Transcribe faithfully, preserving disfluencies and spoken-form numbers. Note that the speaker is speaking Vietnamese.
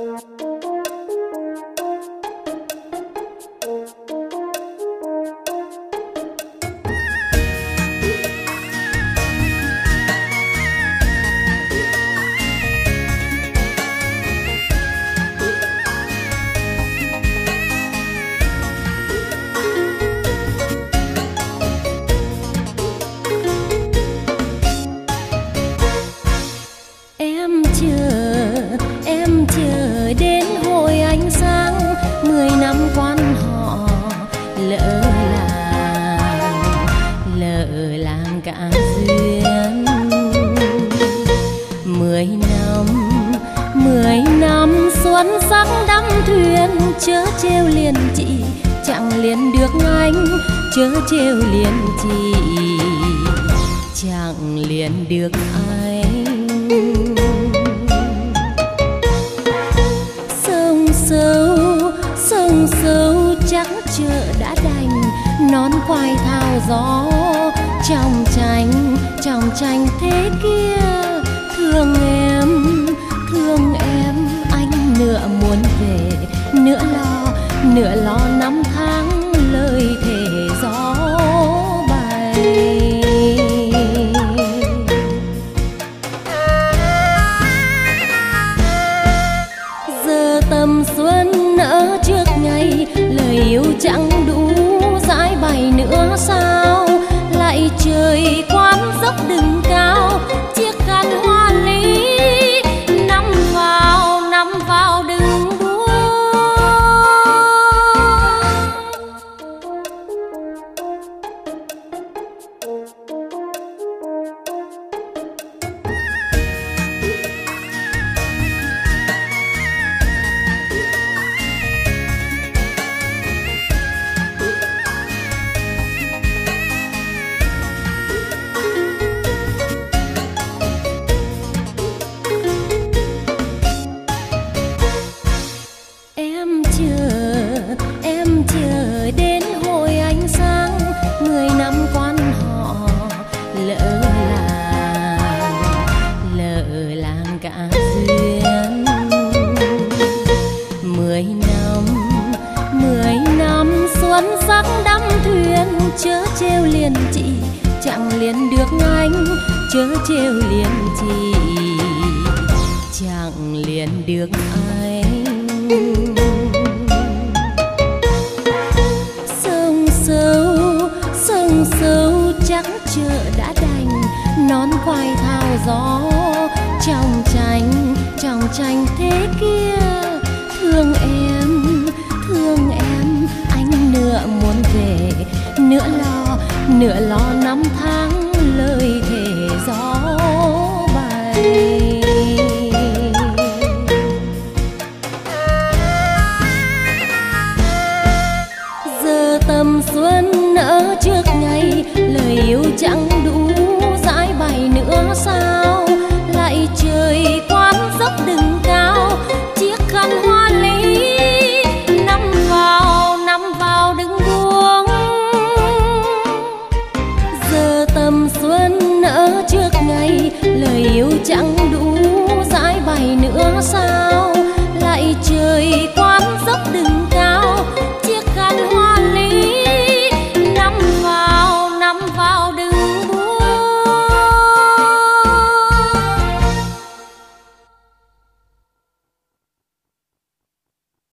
chớ trêu liền chị chẳng liền được anh. Sông sâu sông sâu chắc chợ đã đành, nón quai thao gió trong tranh trong tranh thế kia. Thương em thương em anh nửa muốn về nửa lo nửa lo năm tháng lời thề gió bay. Giờ tầm xuân nở trước ngày, lời yêu chẳng đủ dãi bày nữa sao? Lại trời quán dốc đừng cao, chiếc khăn hoa ly nắm vào nắm vào đừng buông. Chớ trêu liền chị chẳng liền được anh, chớ trêu liền chị chẳng liền được anh. Sông sâu sông sâu chắc chợ đã đành, nón quai thao gió trong tranh trong tranh thế kia. Thương em thương em anh nửa muốn về nửa lo nửa lo